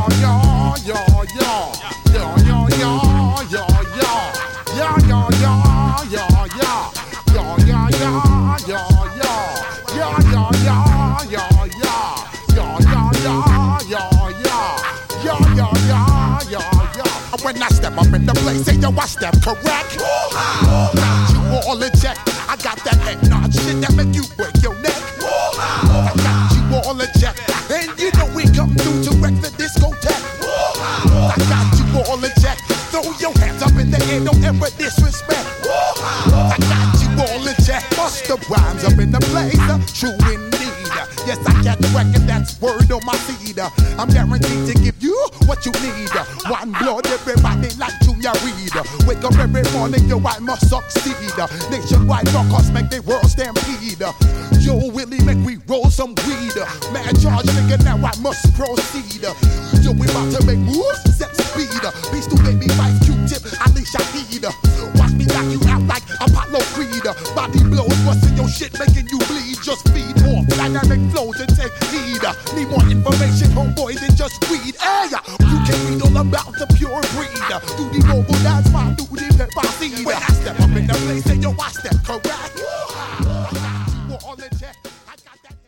When I step up in the place, say yo, I step correct. Got you all in check. I got that head nod shit that make you break your neck. I got you all in check. And you know we come through to wreck the discotheque. I got you all in check. Throw your hands up in the air, don't ever disrespect. I got you all in check. Bust the rhymes up in the place, true indeed. Yes, I got the record, that's word on my feed. I'm guaranteed to give you what you need. One blood, everybody like Junior Reed. Wake up every morning, yo, I must succeed. Nationwide rockers make the world stampede. Yo, Willie, make we roll some weed. Man, charge nigga, now I must proceed. Yo, we about to make moves, set speed. Beast to baby, Vice Q-tip, Ali Shaheed. Watch me knock you out like Apollo Creed. Body blows, busting your shit, making you bleed. Just feed off dynamic flows and take heed. Need more information, homeboy, than just weed. Hey, you can read all about the pure breed. Do the mobile dance, my do the pepper seed. When I step up in the place, say yo, I step correct.